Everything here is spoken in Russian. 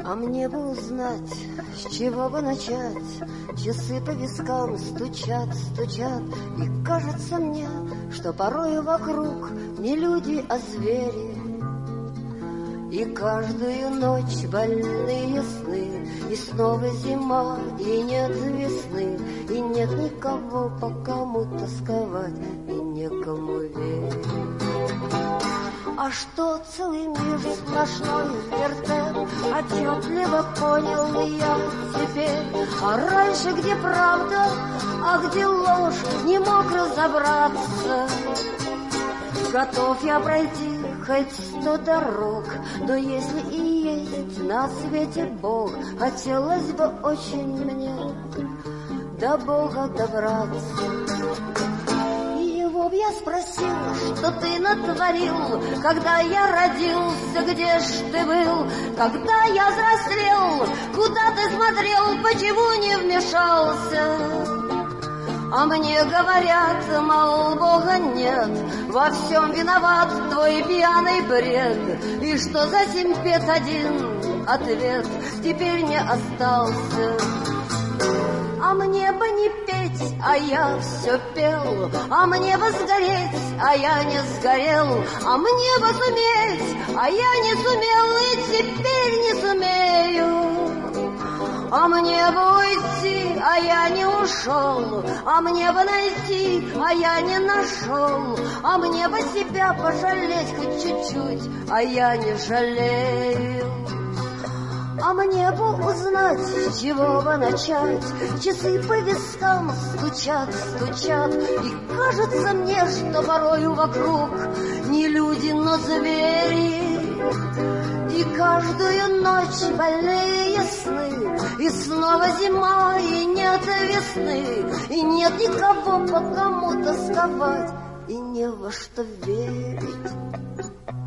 А мне бы узнать, с чего бы начать. Часы по вискам стучат, стучат, и кажется мне, что порою вокруг не люди, а звери. И каждую ночь больные сны, и снова зима, и нет весны, и нет никого по кому тосковать, и некому верить. А что целый мир сплошной вертеп, отчетливо понял я теперь. А раньше где правда, а где ложь, не мог разобраться. Готов я пройти хоть 100 дорог, но если и есть на свете Бог, хотелось бы очень мне до Бога добраться. Я спросил, что ты натворил, когда я родился, где ж ты был? Когда я взрослел, куда ты смотрел, почему не вмешался? А мне говорят, мол, Бога нет, во всем виноват твой пьяный бред. И что за 7 бед один ответ теперь не остался. А мне бы не петь, а я все пел, а мне бы сгореть, а я не сгорел, а мне бы суметь, а я не сумел и теперь не сумею. А мне бы уйти, а я не ушел, а мне бы найти, а я не нашел, а мне бы себя пожалеть хоть чуть-чуть, а я не жалею. А мне бы узнать, с чего бы начать. Часы по вискам стучат, стучат, и кажется мне, что порою вокруг не люди, но звери. И каждую ночь больные сны, и снова зима, и нет весны, и нет никого по кому тосковать, и не во что верить.